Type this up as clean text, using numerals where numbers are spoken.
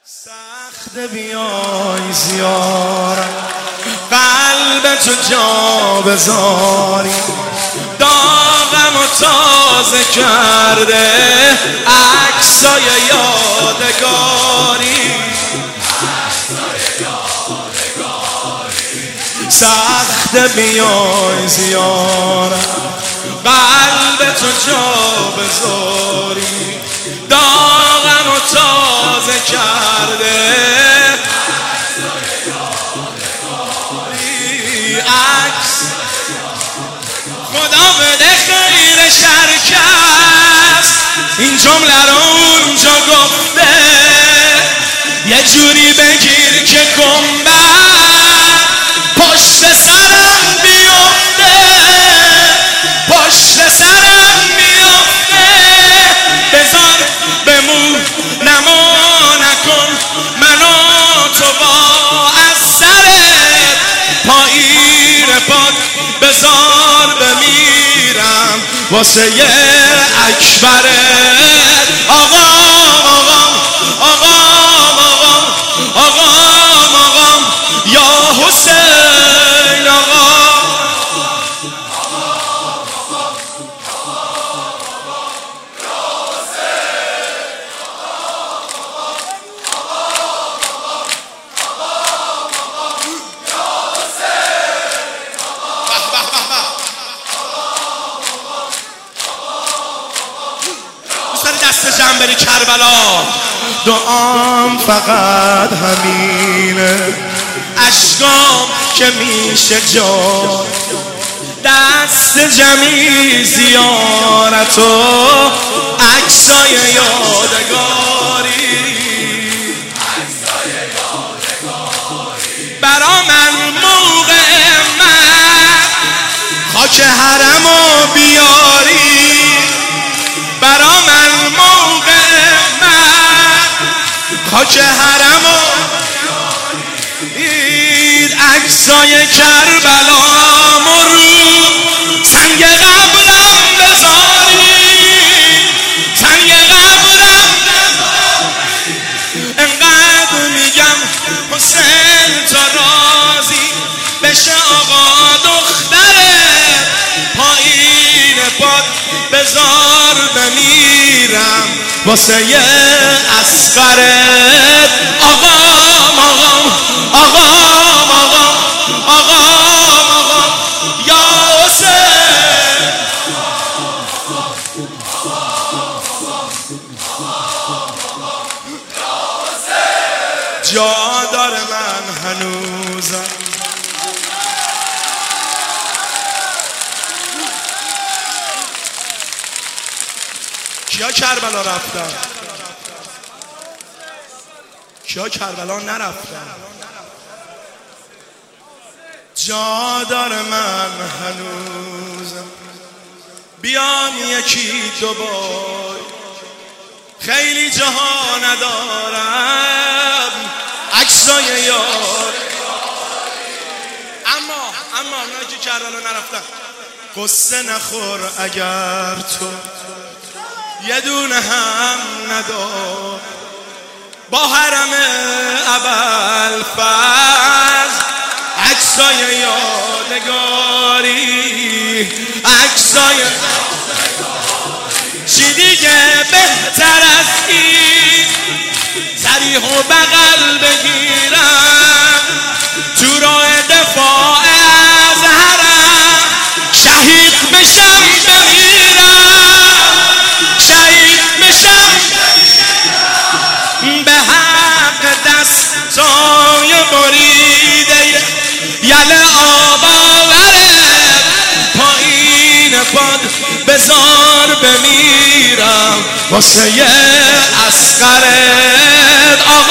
سخت بیای زیارت قلب تو جا بذاری، داغم و تازه کرده عکسای یادگاری. سخت بیای زیارت قلب تو جا بذاری، داغم و تازه کرده عکس. خدا بده خیر شرکست این جمله رو اونجا گفته، یه جوری بگیر که گنبد پشت سرم بیفته، پشت سرم بیفته. بذار بمون نما نکن منو تو با از سرت، پایین پاد بذار بمیرم واسه یه اکبرت. آقام آقام آقام آقام آقام آقام یا حسین آقام. دست جمع بری کربلا، دعام فقط همینه، اشکام که میشه جا، دست جمعی زیارت و عکسای یادگاری. برا من موقع من خاک حرمو بیاری، برا من موقع من خاک حرمو بیاری، عکسای کربلا رو سنگ قبرم بذاری، سنگ قبرم بذاری. انقدر میگم حسین تا راضی بشه آقا دختره، پایین پاد بذار بمیرم واسه یه اصغرت. آقام آقام آقام آقام آقام آقام یا حسین. جا داره من هنوزم کیا کربلا رفتن؟ کیا کربلا نرفتن؟ جا داره من هنوزم بیام یکی دوبار، خیلی جاها ندارم عکسای یاد، اما اونایی که کربلا نرفتن قصه نخور اگر تو یه دونه هم ندار. با حرم ابوالفضل عکسای یادگاری، عکسای چی دیگه بهتر از این، صریح و بغل بگیرم تو راه دفاع از حرم، شهید بشم بمیرم، شهید بشم به حق دستای بریده یله آب آورد، پایین پاد بذار بمیرم واسه یه اصغرت.